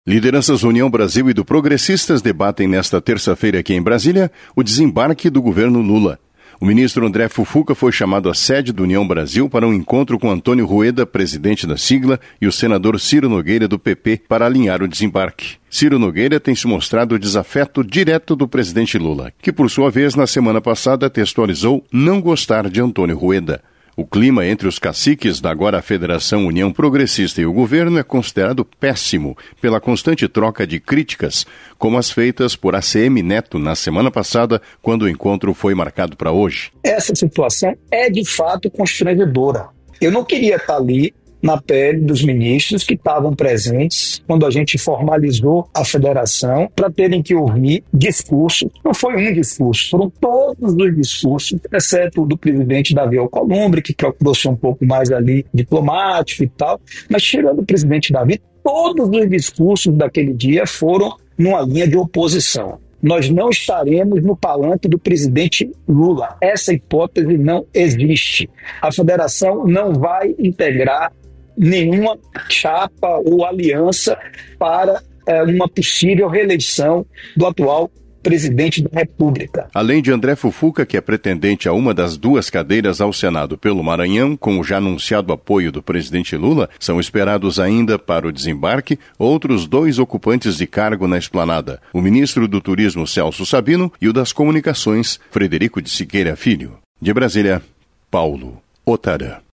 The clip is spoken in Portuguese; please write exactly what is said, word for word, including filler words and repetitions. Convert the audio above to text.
Lideranças União Brasil e do Progressistas debatem nesta terça-feira aqui em Brasília o desembarque do governo Lula. O ministro André Fufuca foi chamado à sede do União Brasil para um encontro com Antônio Rueda, presidente da sigla, e o senador Ciro Nogueira, do P P, para alinhar o desembarque. Ciro Nogueira tem se mostrado desafeto direto do presidente Lula, que por sua vez na semana passada textualizou não gostar de Antônio Rueda. O clima entre os caciques da agora Federação União Progressista e o governo é considerado péssimo pela constante troca de críticas, como as feitas por A C M Neto na semana passada, quando o encontro foi marcado para hoje. Essa situação é de fato constrangedora. Eu não queria estar ali na pele dos ministros que estavam presentes quando a gente formalizou a federação para terem que ouvir discursos. Não foi um discurso, foram todos os discursos, exceto o do presidente Davi Alcolumbre, que procurou ser um pouco mais ali diplomático e tal. Mas tirando o presidente Davi, todos os discursos daquele dia foram numa linha de oposição. Nós não estaremos no palanque do presidente Lula. Essa hipótese não existe. A federação não vai integrar nenhuma chapa ou aliança para é, uma possível reeleição do atual presidente da República. Além de André Fufuca, que é pretendente a uma das duas cadeiras ao Senado pelo Maranhão, com o já anunciado apoio do presidente Lula, são esperados ainda para o desembarque outros dois ocupantes de cargo na esplanada, o ministro do Turismo Celso Sabino e o das Comunicações, Frederico de Siqueira Filho. De Brasília, Paulo Otarã.